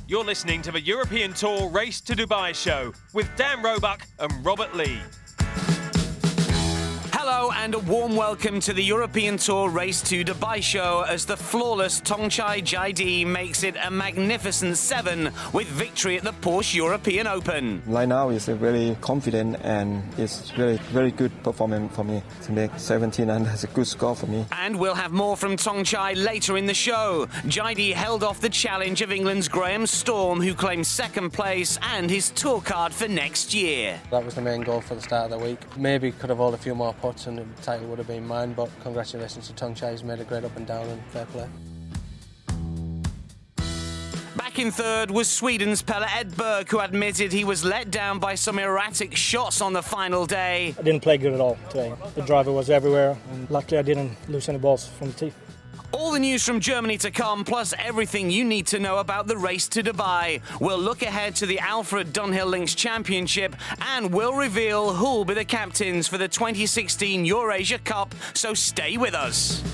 You're listening to the European Tour Race to Dubai show with Dan Roebuck and Robert Lee. Hello and a warm welcome to the European Tour Race to Dubai show as the flawless Thongchai Jaidee makes it a magnificent 7 with victory at the Porsche European Open. Right now is a very confident and it's very good performance for me to make 17, and that's a good score for me. And we'll have more from Thongchai later in the show. Jaidee held off the challenge of England's Graham Storm, who claimed second place and his tour card for next year. That was the main goal for the start of the week. Maybe could have held a few more putts and the title would have been mine, but congratulations to Thongchai. He's made a great up and down and fair play. Back in third was Sweden's Pelle Edberg, who admitted he was let down by some erratic shots on the final day. I didn't play good at all today. The driver was everywhere, and luckily I didn't lose any balls from the tee. All the news from Germany to come, plus everything you need to know about the race to Dubai. We'll look ahead to the Alfred Dunhill Links Championship, and we'll reveal who'll be the captains for the 2016 Eurasia Cup, so stay with us.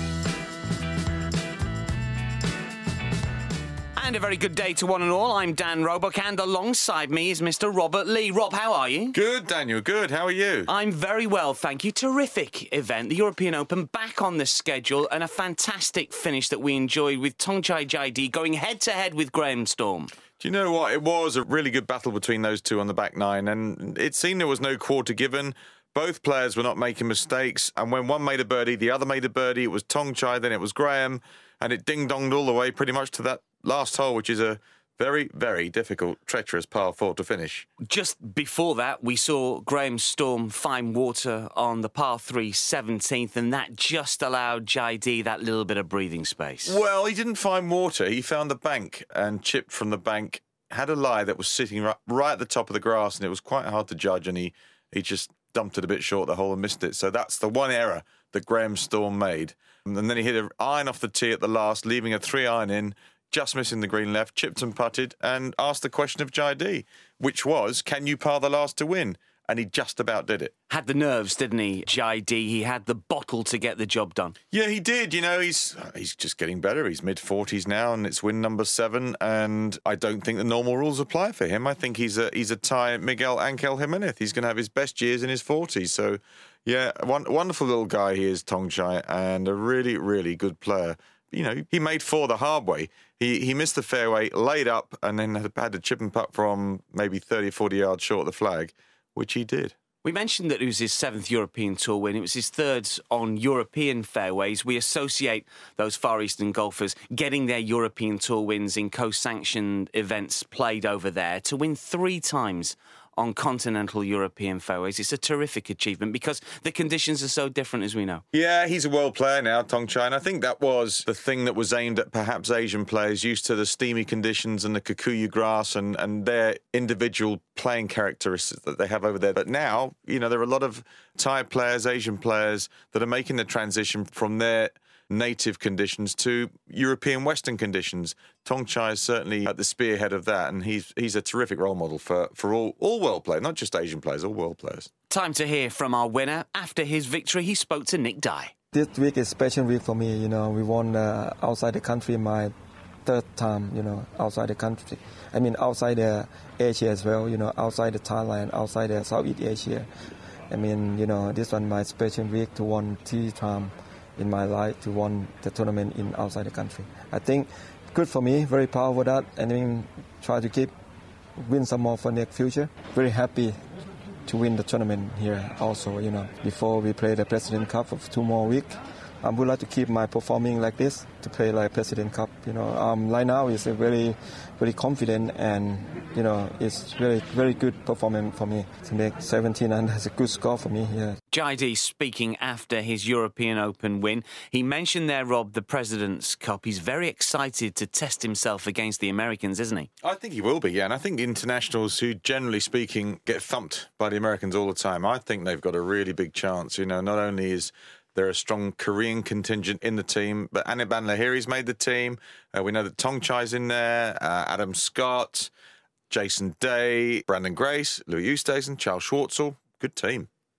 And a very good day to one and all. I'm Dan Roebuck, and alongside me is Mr. Robert Lee. Rob, how are you? Good, Daniel, good. How are you? I'm very well, thank you. Terrific event, the European Open, back on the schedule, and a fantastic finish that we enjoyed with Thongchai Jaidee going head-to-head with Graham Storm. Do you know what? It was a really good battle between those two on the back nine, and it seemed there was no quarter given. Both players were not making mistakes, and when one made a birdie, the other made a birdie. It was Thongchai, then it was Graham, and it ding-donged all the way pretty much to that last hole, which is a very, very difficult, treacherous par 4 to finish. Just before that, we saw Graham Storm find water on the par 3 17th, and that just allowed Jaidee that little bit of breathing space. Well, he didn't find water. He found the bank and chipped from the bank, had a lie that was sitting right at the top of the grass, and it was quite hard to judge, and he just dumped it a bit short the hole and missed it. So that's the one error that Graham Storm made. And then he hit an iron off the tee at the last, leaving a 3-iron in, just missing the green left, chipped and putted, and asked the question of Jaidee, which was, can you par the last to win? And he just about did it. Had the nerves, didn't he, Jaidee? He had the bottle to get the job done. Yeah, he did. You know, he's just getting better. He's mid-40s now, and it's win number 7, and I don't think the normal rules apply for him. I think he's a Thai Miguel Ángel Jiménez. He's going to have his best years in his 40s. So, yeah, wonderful little guy he is, Thongchai, and a really, really good player. You know, he made 4 the hard way. He missed the fairway, laid up, and then had to chip and putt from maybe 30, 40 yards short of the flag, which he did. We mentioned that it was his 7th European Tour win. It was his 3rd on European fairways. We associate those Far Eastern golfers getting their European Tour wins in co-sanctioned events played over there. To win 3 times on continental European fairways, it's a terrific achievement because the conditions are so different, as we know. Yeah, he's a world player now, Thongchai, and I think that was the thing that was aimed at perhaps Asian players used to the steamy conditions and the Kikuyu grass and their individual playing characteristics that they have over there. But now, you know, there are a lot of Thai players, Asian players that are making the transition from their native conditions to European Western conditions. Thongchai is certainly at the spearhead of that, and he's a terrific role model for all world players, not just Asian players, all world players. Time to hear from our winner. After his victory, he spoke to Nick Dye. This week is a special week for me. You know, we won outside the country my 3rd time, you know, outside the country. I mean, outside Asia as well, you know, outside the Thailand, outside the Southeast Asia. I mean, you know, this one my special week to won 3 times in my life to win the tournament in outside the country. I think good for me, very proud of that, and then try to win some more for next future. Very happy to win the tournament here also, you know. Before we play the President Cup for 2 more weeks, I would like to keep my performing like this, to play like President Cup, you know. Right now is a very, very confident and, you know, it's very, very good performance for me to make 17, and that's a good score for me here. Jaidee speaking after his European Open win. He mentioned there, Rob, the President's Cup. He's very excited to test himself against the Americans, isn't he? I think he will be, yeah. And I think the internationals who, generally speaking, get thumped by the Americans all the time, I think they've got a really big chance. You know, not only is there a strong Korean contingent in the team, but Anirban Lahiri's made the team. We know that Thongchai's in there, Adam Scott, Jason Day, Brandon Grace, Louis Oosthuizen, Charles Schwartzel. Good team.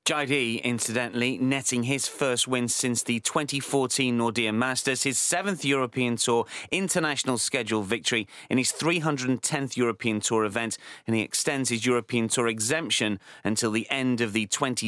JD, incidentally, netting his first win since the 2014 Nordea Masters, his 7th European Tour international schedule victory in his 310th European Tour event, and he extends his European Tour exemption until the end of the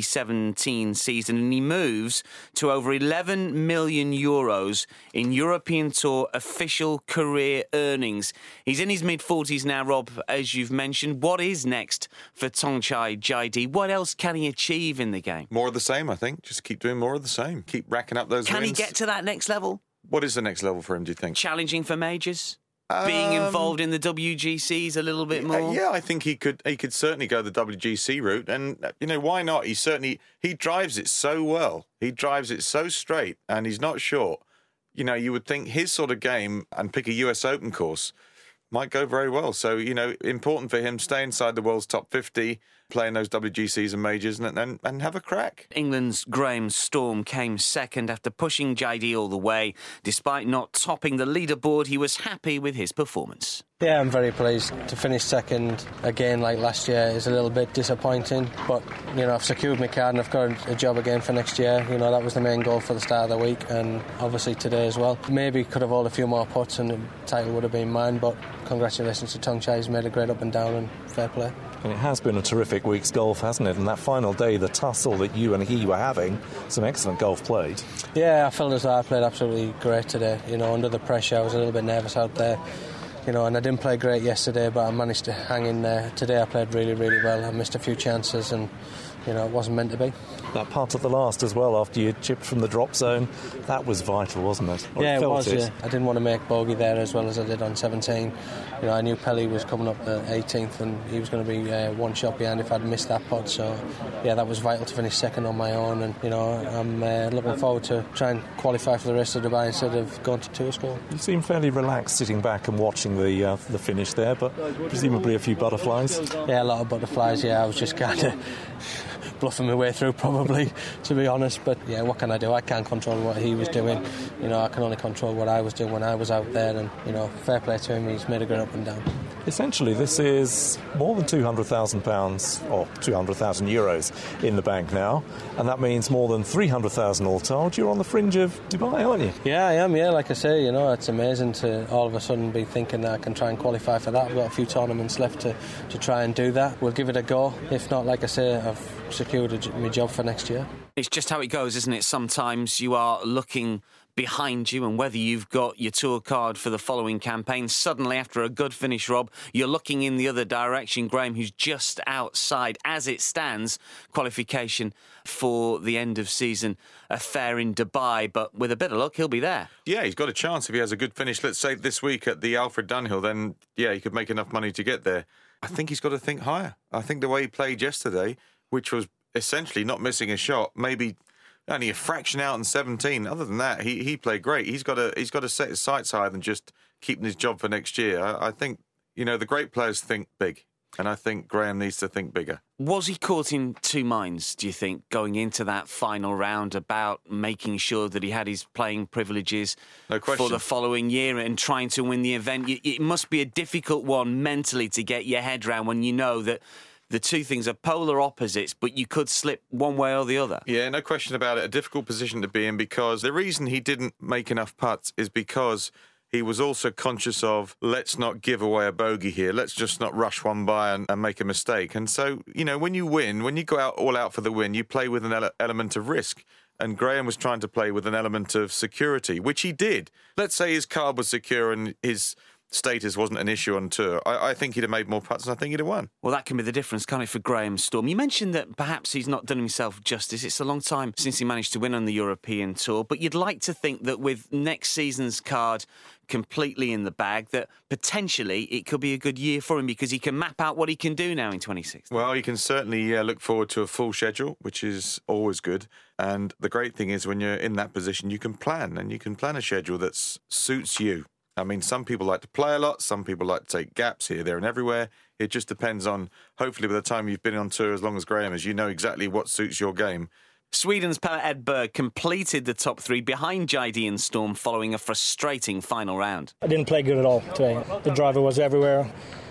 2017 season, and he moves to over 11 million euros in European Tour official career earnings. He's in his mid-40s now, Rob, as you've mentioned. What is next for Thongchai Jaidee? What else can he achieve in the game? More of the same, I think. Just keep doing more of the same. Keep racking up those wins. Can he get to that next level? What is the next level for him, do you think? Challenging for majors? Being involved in the WGCs a little bit more? Yeah, I think he could certainly go the WGC route. And, why not? He drives it so well. He drives it so straight, and he's not short. You would think his sort of game, and pick a US Open course, might go very well. So, important for him, stay inside the world's top 50, play in those WGCs and majors and have a crack. England's Graham Storm came second after pushing Jaidee all the way. Despite not topping the leaderboard, he was happy with his performance. Yeah, I'm very pleased. To finish second again like last year is a little bit disappointing, but I've secured my card and I've got a job again for next year. That was the main goal for the start of the week, and obviously today as well. Maybe could have held a few more putts and the title would have been mine, but congratulations to Thongchai. He's made a great up and down, and fair play. And it has been a terrific week's golf, hasn't it? And that final day, the tussle that you and he were having, some excellent golf played. Yeah, I felt as though I played absolutely great today. Under the pressure, I was a little bit nervous out there. And I didn't play great yesterday, but I managed to hang in there. Today I played really, really well. I missed a few chances and, it wasn't meant to be. That part at the last as well, after you chipped from the drop zone, that was vital, wasn't it? Yeah, it was, yeah. I didn't want to make bogey there as well as I did on 17. I knew Pelly was coming up the 18th and he was going to be one shot behind if I'd missed that putt. So, yeah, that was vital to finish second on my own. And, I'm looking forward to trying to qualify for the rest of Dubai instead of going to tour school. You seem fairly relaxed sitting back and watching the finish there, but presumably a few butterflies. Yeah, a lot of butterflies, yeah. I was just kind of bluffing my way through, probably, to be honest. But yeah, what can I do? I can't control what he was doing. I can only control what I was doing when I was out there. And fair play to him. He's made a great up and down. Essentially, this is more than £200,000 or 200,000 euros in the bank now, and that means more than 300,000 all told. You're on the fringe of Dubai, aren't you? Yeah, I am. Yeah, like I say, it's amazing to all of a sudden be thinking that I can try and qualify for that. I've got a few tournaments left to try and do that. We'll give it a go. If not, like I say, I've secured my job for next year. It's just how it goes, isn't it? Sometimes you are looking behind you, and whether you've got your tour card for the following campaign, suddenly after a good finish, Rob, you're looking in the other direction. Graham, who's just outside, as it stands, qualification for the end of season affair in Dubai, but with a bit of luck, he'll be there. Yeah, he's got a chance if he has a good finish. Let's say this week at the Alfred Dunhill, then, yeah, he could make enough money to get there. I think he's got to think higher. I think the way he played yesterday, which was essentially not missing a shot, maybe only a fraction out in 17. Other than that, he played great. He's got to set his sights higher than just keeping his job for next year. I think, the great players think big, and I think Graham needs to think bigger. Was he caught in two minds, do you think, going into that final round about making sure that he had his playing privileges for the following year and trying to win the event? It must be a difficult one mentally to get your head around when you know that the two things are polar opposites, but you could slip one way or the other. Yeah, no question about it. A difficult position to be in, because the reason he didn't make enough putts is because he was also conscious of, let's not give away a bogey here. Let's just not rush one by and make a mistake. And so, when you win, when you go all out for the win, you play with an element of risk. And Graham was trying to play with an element of security, which he did. Let's say his card was secure and his status wasn't an issue on tour. I think he'd have made more putts and I think he'd have won. Well, that can be the difference, can't it, for Graham Storm? You mentioned that perhaps he's not done himself justice. It's a long time since he managed to win on the European Tour, but you'd like to think that with next season's card completely in the bag, that potentially it could be a good year for him because he can map out what he can do now in 2016. Well, you can certainly look forward to a full schedule, which is always good. And the great thing is when you're in that position, you can plan, and you can plan a schedule that suits you. I mean, some people like to play a lot, some people like to take gaps here, there and everywhere. It just depends on, hopefully by the time you've been on tour as long as Graham is, you know exactly what suits your game. Sweden's Pelle Edberg completed the top three behind Jaidee and Storm following a frustrating final round. I didn't play good at all today. The driver was everywhere.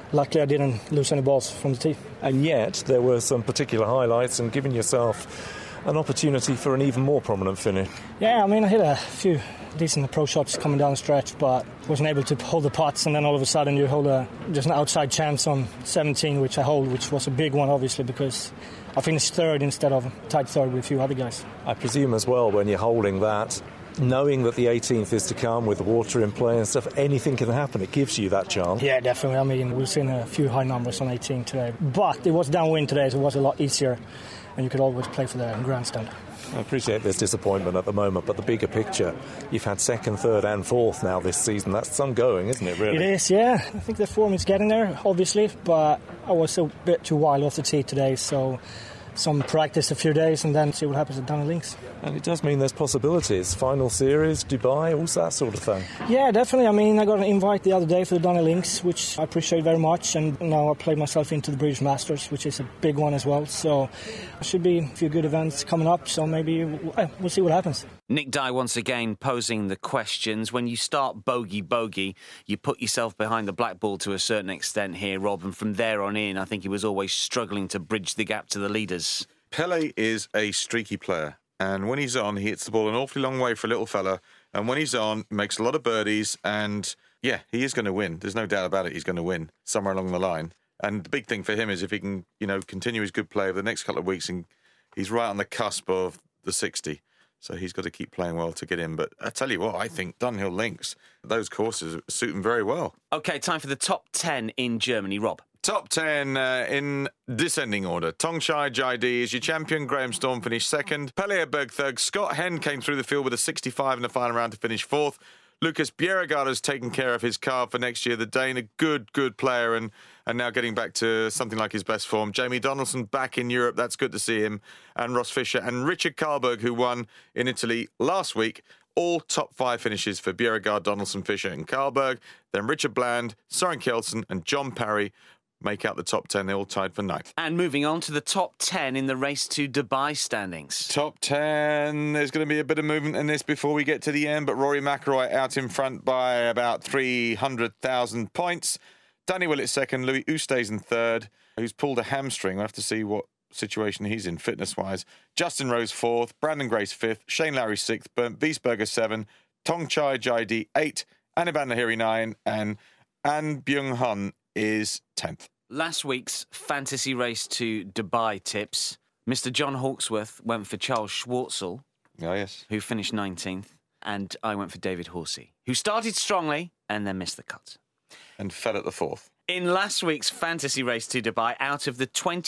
luckily I didn't lose any balls from the tee. And yet there were some particular highlights and giving yourself an opportunity for an even more prominent finish. Yeah, I mean, I hit a few decent approach shots coming down the stretch, but wasn't able to hold the putts, and then all of a sudden you hold just an outside chance on 17, which I hold, which was a big one, obviously, because I finished third instead of tied third with a few other guys. I presume as well, when you're holding that, knowing that the 18th is to come with the water in play and stuff, anything can happen. It gives you that chance. Yeah, definitely. I mean, we've seen a few high numbers on 18 today, but it was downwind today, so it was a lot easier, and you could always play for the grandstand. I appreciate there's disappointment at the moment, but the bigger picture, you've had second, third and fourth now this season. That's some going, isn't it, really? It is, yeah. I think the form is getting there, obviously, but I was a bit too wild off the tee today, so some practice a few days and then see what happens at Donnelly Links. And it does mean there's possibilities. Final series, Dubai, all that sort of thing. Yeah, definitely. I mean, I got an invite the other day for the Donnelly Links, which I appreciate very much. And now I played myself into the British Masters, which is a big one as well. So there should be a few good events coming up. So maybe we'll see what happens. Nick Dye once again posing the questions. When you start bogey, you put yourself behind the black ball to a certain extent here, Rob. And from there on in, I think he was always struggling to bridge the gap to the leaders. Pele is a streaky player. And when he's on, he hits the ball an awfully long way for a little fella. And when he's on, makes a lot of birdies. And, yeah, he is going to win. There's no doubt about it. He's going to win somewhere along the line. And the big thing for him is if he can, continue his good play over the next couple of weeks. And he's right on the cusp of the 60. So he's got to keep playing well to get in. But I tell you what, I think Dunhill Links, those courses suit him very well. OK, time for the top 10 in Germany. Rob. Top 10 in descending order. Tongchai Jaidi is your champion. Graham Storm finished second. Pele Berg third. Scott Henn came through the field with a 65 in the final round to finish fourth. Lucas Bjerregaard has taken care of his card for next year. The Dane, a good player and now getting back to something like his best form. Jamie Donaldson back in Europe. That's good to see him. And Ross Fisher and Richard Karlberg, who won in Italy last week. All top 5 finishes for Bjerregaard, Donaldson, Fisher and Karlberg. Then Richard Bland, Søren Kjeldsen and John Parry make out the top 10. They're all tied for 9th. And moving on to the top 10 in the race to Dubai standings. Top 10. There's going to be a bit of movement in this before we get to the end, but Rory McIlroy out in front by about 300,000 points. Danny Willett second. Louis Oosthuizen third, who's pulled a hamstring. We'll have to see what situation he's in fitness-wise. Justin Rose fourth. Brandon Grace fifth. Shane Lowry sixth. Bernd Wiesberger 7. Tongchai Jaidi 8. Anirban Lahiri 9. And An Byung-hun is 10th. Last week's fantasy race to Dubai tips. Mr. John Hawksworth went for Charles Schwartzel. Oh, yes. Who finished 19th. And I went for David Horsey, who started strongly and then missed the cut. And fell at the 4th. In last week's fantasy race to Dubai, out of the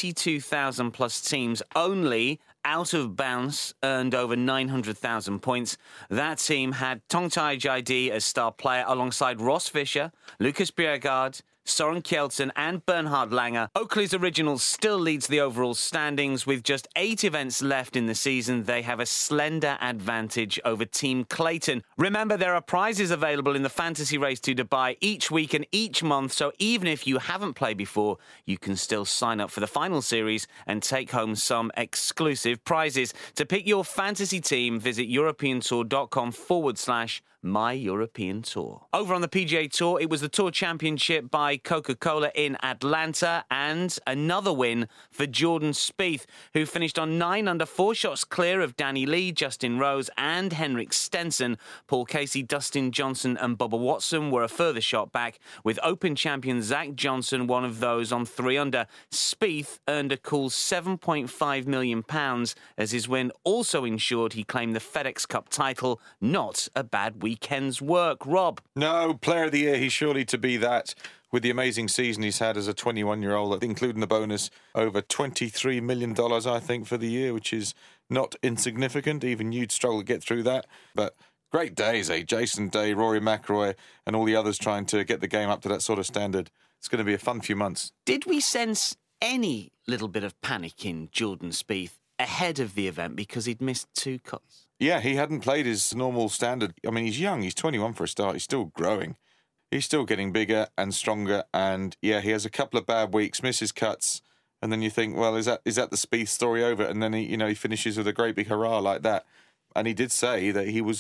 22,000 plus teams, only Out of Bounds earned over 900,000 points. That team had Tongchai Jaidi as star player alongside Ross Fisher, Lucas Bjerregaard, Søren Kjeldsen and Bernhard Langer. Oakley's Originals still leads the overall standings. With just 8 events left in the season, they have a slender advantage over Team Clayton. Remember, there are prizes available in the fantasy race to Dubai each week and each month, so even if you haven't played before, you can still sign up for the final series and take home some exclusive prizes. To pick your fantasy team, visit europeantour.com/My European Tour. Over on the PGA Tour, it was the Tour Championship by Coca-Cola in Atlanta and another win for Jordan Spieth, who finished on 9 under, 4 shots clear of Danny Lee, Justin Rose and Henrik Stenson. Paul Casey, Dustin Johnson and Bubba Watson were a further shot back, with Open champion Zach Johnson one of those on 3 under. Spieth earned a cool £7.5 million as his win also ensured he claimed the FedEx Cup title. Not a bad weekend's work. Rob? No, Player of the Year, he's surely to be that, with the amazing season he's had as a 21-year-old, including the bonus, over $23 million, I think, for the year, which is not insignificant. Even you'd struggle to get through that. But great days, eh? Jason Day, Rory McIlroy, and all the others trying to get the game up to that sort of standard. It's going to be a fun few months. Did we sense any little bit of panic in Jordan Spieth ahead of the event because he'd missed 2 cuts? Yeah, he hadn't played his normal standard. I mean, he's young. He's 21 for a start. He's still growing. He's still getting bigger and stronger. And, yeah, he has a couple of bad weeks, misses cuts. And then you think, well, is that the Spieth story over? And then, he finishes with a great big hurrah like that. And he did say that he was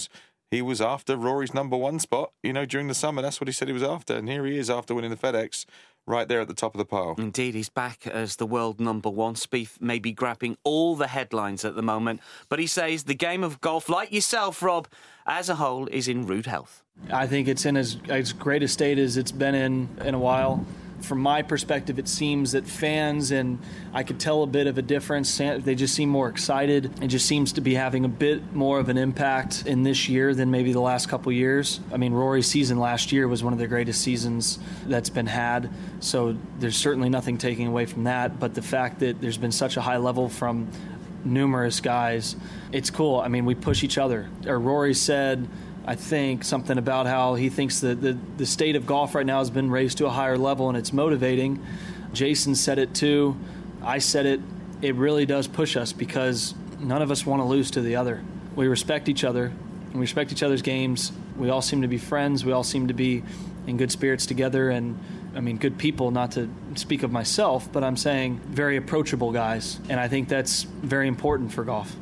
he was after Rory's number one spot, during the summer. That's what he said he was after. And here he is after winning the FedEx, right there at the top of the pile. Indeed, he's back as the world number one. Spieth may be grabbing all the headlines at the moment, but he says the game of golf, like yourself, Rob, as a whole, is in rude health. I think it's in as great a state as it's been in a while. From my perspective, it seems that fans, and I could tell a bit of a difference, they just seem more excited. It just seems to be having a bit more of an impact in this year than maybe the last couple years. I mean, Rory's season last year was one of the greatest seasons that's been had, so there's certainly nothing taking away from that. But the fact that there's been such a high level from numerous guys, it's cool. I mean, we push each other. Rory said, I think, something about how he thinks that the state of golf right now has been raised to a higher level and it's motivating. Jason said it too. I said it. It really does push us because none of us want to lose to the other. We respect each other and we respect each other's games. We all seem to be friends. We all seem to be in good spirits together and, I mean, good people, not to speak of myself, but I'm saying very approachable guys. And I think that's very important for golf.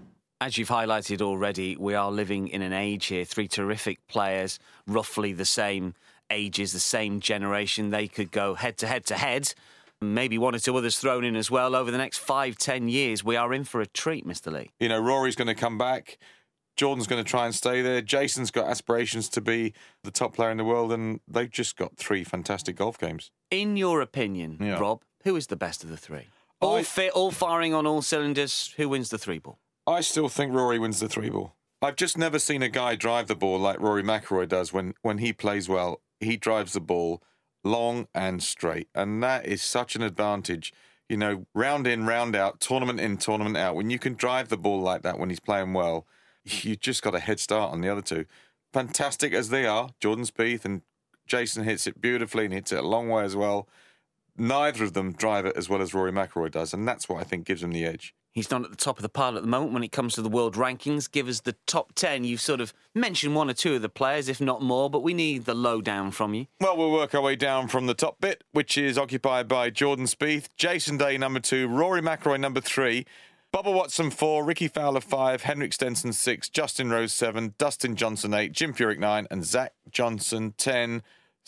As you've highlighted already, we are living in an age here. 3 terrific players, roughly the same ages, the same generation. They could go head to head to head. Maybe 1 or 2 others thrown in as well. Over the next 5-10 years, we are in for a treat, Mr. Lee. Rory's going to come back. Jordan's going to try and stay there. Jason's got aspirations to be the top player in the world, and they've just got 3 fantastic golf games. In your opinion, Rob, who is the best of the 3? All fit, all firing on all cylinders. Who wins the 3-ball? I still think Rory wins the 3-ball. I've just never seen a guy drive the ball like Rory McIlroy does when he plays well. He drives the ball long and straight, and that is such an advantage. Round in, round out, tournament in, tournament out. When you can drive the ball like that when he's playing well, you just got a head start on the other 2. Fantastic as they are, Jordan Spieth, and Jason hits it beautifully and hits it a long way as well. Neither of them drive it as well as Rory McIlroy does, and that's what I think gives him the edge. He's not at the top of the pile at the moment when it comes to the world rankings. Give us the top 10. You've sort of mentioned 1 or 2 of the players, if not more, but we need the lowdown from you. Well, we'll work our way down from the top bit, which is occupied by Jordan Spieth, Jason Day, number 2, Rory McIlroy, number 3, Bubba Watson, 4, Ricky Fowler, 5, Henrik Stenson, 6, Justin Rose, 7, Dustin Johnson, 8, Jim Furyk, 9, and Zach Johnson, 10.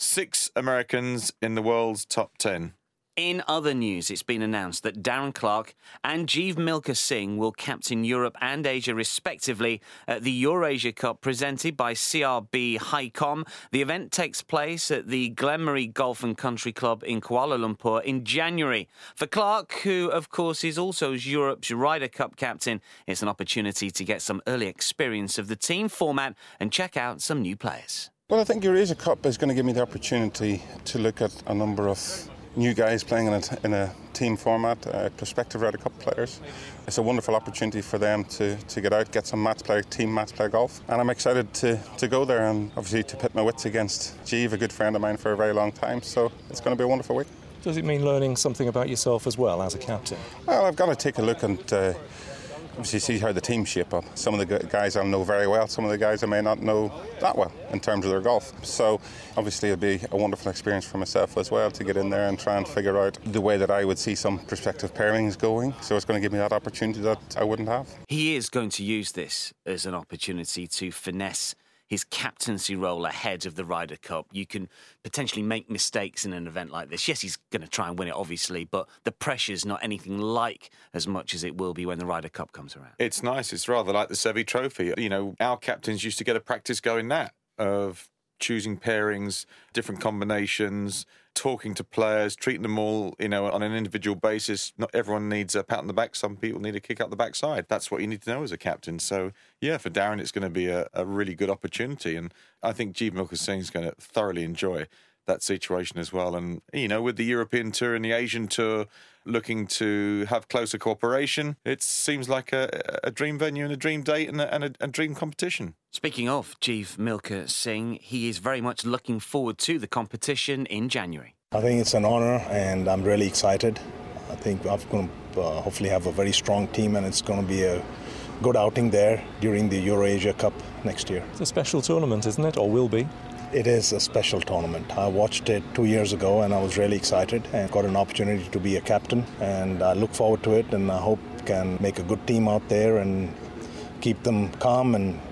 6 Americans in the world's top 10. In other news, it's been announced that Darren Clarke and Jeev Milka Singh will captain Europe and Asia respectively at the Eurasia Cup presented by CRB HiCom. The event takes place at the Glenmarie Golf and Country Club in Kuala Lumpur in January. For Clarke, who of course is also Europe's Ryder Cup captain, it's an opportunity to get some early experience of the team format and check out some new players. Well, I think Eurasia Cup is going to give me the opportunity to look at a number of new guys playing in a team format, prospective Ryder Cup players. It's a wonderful opportunity for them to get out, get some team match play golf. And I'm excited to go there and obviously to pit my wits against Jeev, a good friend of mine for a very long time. So it's going to be a wonderful week. Does it mean learning something about yourself as well as a captain? Well, I've got to take a look and obviously see how the team shape up. Some of the guys I'll know very well, some of the guys I may not know that well in terms of their golf. So obviously it'll be a wonderful experience for myself as well to get in there and try and figure out the way that I would see some prospective pairings going. So it's going to give me that opportunity that I wouldn't have. He is going to use this as an opportunity to finesse his captaincy role ahead of the Ryder Cup. You can potentially make mistakes in an event like this. Yes, he's going to try and win it, obviously, but the pressure's not anything like as much as it will be when the Ryder Cup comes around. It's nice. It's rather like the Seve Trophy. Our captains used to get a practice going of choosing pairings, different combinations, talking to players, treating them all, on an individual basis. Not everyone needs a pat on the back. Some people need a kick up the backside. That's what you need to know as a captain. So, yeah, for Darren, it's going to be a really good opportunity. And I think Jeev Milka Singh is going to thoroughly enjoy that situation as well. And, with the European Tour and the Asian Tour looking to have closer cooperation, it seems like a dream venue and a dream date and a dream competition. Speaking of Jeev Milka Singh, he is very much looking forward to the competition in January. I think it's an honour and I'm really excited. I think I'm going to hopefully have a very strong team and it's going to be a good outing there during the Eurasia Cup next year. It's a special tournament, isn't it, or will be? It is a special tournament. I watched it 2 years ago and I was really excited and got an opportunity to be a captain, and I look forward to it, and I hope can make a good team out there and keep them calm and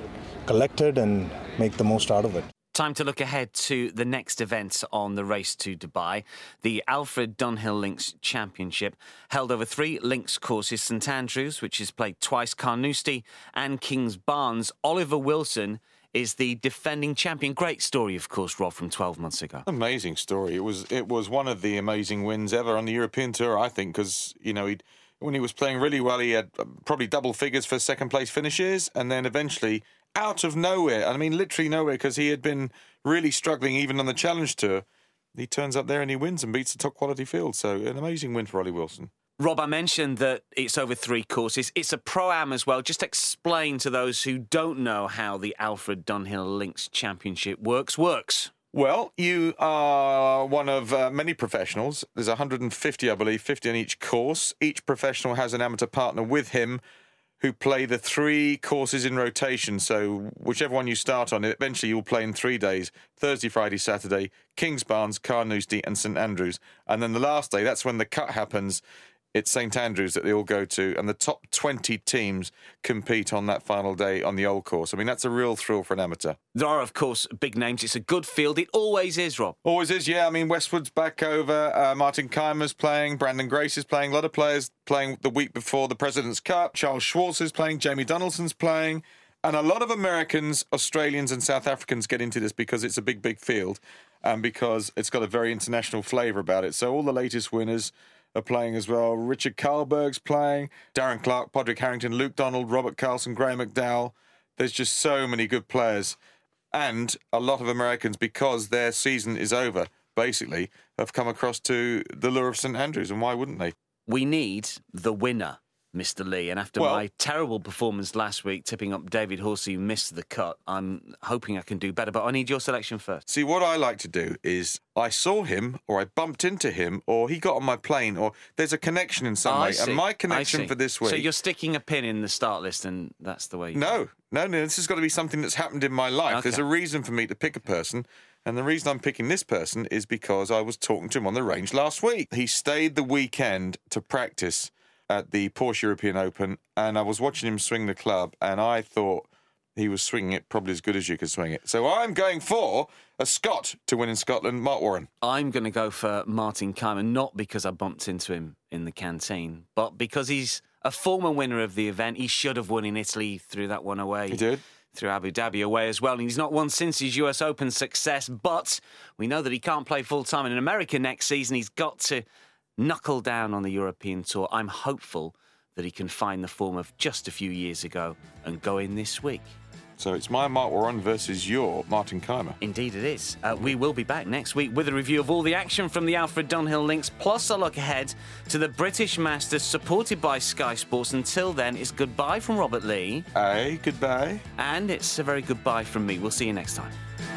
collected and make the most out of it. Time to look ahead to the next event on the Race to Dubai, the Alfred Dunhill Links Championship, held over 3 links courses: St Andrews, which is played twice, Carnoustie and Kings Barnes. Oliver Wilson is the defending champion. Great story, of course, Rob, from 12 months ago. Amazing story. It was one of the amazing wins ever on the European Tour, I think, because, you know, when he was playing really well, he had probably double figures for second-place finishes, and then eventually, out of nowhere, I mean, literally nowhere, because he had been really struggling even on the Challenge Tour, he turns up there and he wins and beats the top-quality field. So an amazing win for Ollie Wilson. Rob, I mentioned that it's over 3 courses. It's a Pro-Am as well. Just explain to those who don't know how the Alfred Dunhill Links Championship works. Well, you are one of many professionals. There's 150, I believe, 50 on each course. Each professional has an amateur partner with him who play the 3 courses in rotation. So whichever one you start on, eventually you'll play in 3 days: Thursday, Friday, Saturday, Kings Barnes, Carnoustie and St Andrews. And then the last day, that's when the cut happens. It's St Andrews that they all go to, and the top 20 teams compete on that final day on the old course. I mean, that's a real thrill for an amateur. There are, of course, big names. It's a good field. It always is, Rob. Always is, yeah. I mean, Westwood's back over. Martin Keimer's playing. Brandon Grace is playing. A lot of players playing the week before the President's Cup. Charles Schwartz is playing. Jamie Donaldson's playing. And a lot of Americans, Australians and South Africans get into this because it's a big, big field and because it's got a very international flavour about it. So all the latest winners are playing as well. Richard Karlberg's playing, Darren Clark, Podrick Harrington, Luke Donald, Robert Carlson, Graham McDowell. There's just so many good players. And a lot of Americans, because their season is over, basically, have come across to the lure of St Andrews, and why wouldn't they? We need the winner, Mr. Lee, and after my terrible performance last week, tipping up David Horsey, who missed the cut, I'm hoping I can do better, but I need your selection first. See, what I like to do is I saw him, or I bumped into him, or he got on my plane, or there's a connection in some way. And my connection for this week... So you're sticking a pin in the start list, and that's the way... No, this has got to be something that's happened in my life. Okay. There's a reason for me to pick a person, and the reason I'm picking this person is because I was talking to him on the range last week. He stayed the weekend to practice at the Porsche European Open, and I was watching him swing the club, and I thought he was swinging it probably as good as you could swing it. So I'm going for a Scot to win in Scotland, Mark Warren. I'm going to go for Martin Keimer, not because I bumped into him in the canteen, but because he's a former winner of the event. He should have won in Italy, threw that one away. He did. Through Abu Dhabi away as well, and he's not won since his US Open success, but we know that he can't play full-time in America next season. He's got to knuckle down on the European Tour. I'm hopeful that he can find the form of just a few years ago and go in this week. So it's my Mark Warren versus your Martin Keimer. Indeed it is. We will be back next week with a review of all the action from the Alfred Dunhill Links, plus a look ahead to the British Masters supported by Sky Sports. Until then, it's goodbye from Robert Lee. Aye, goodbye. And it's a very goodbye from me. We'll see you next time.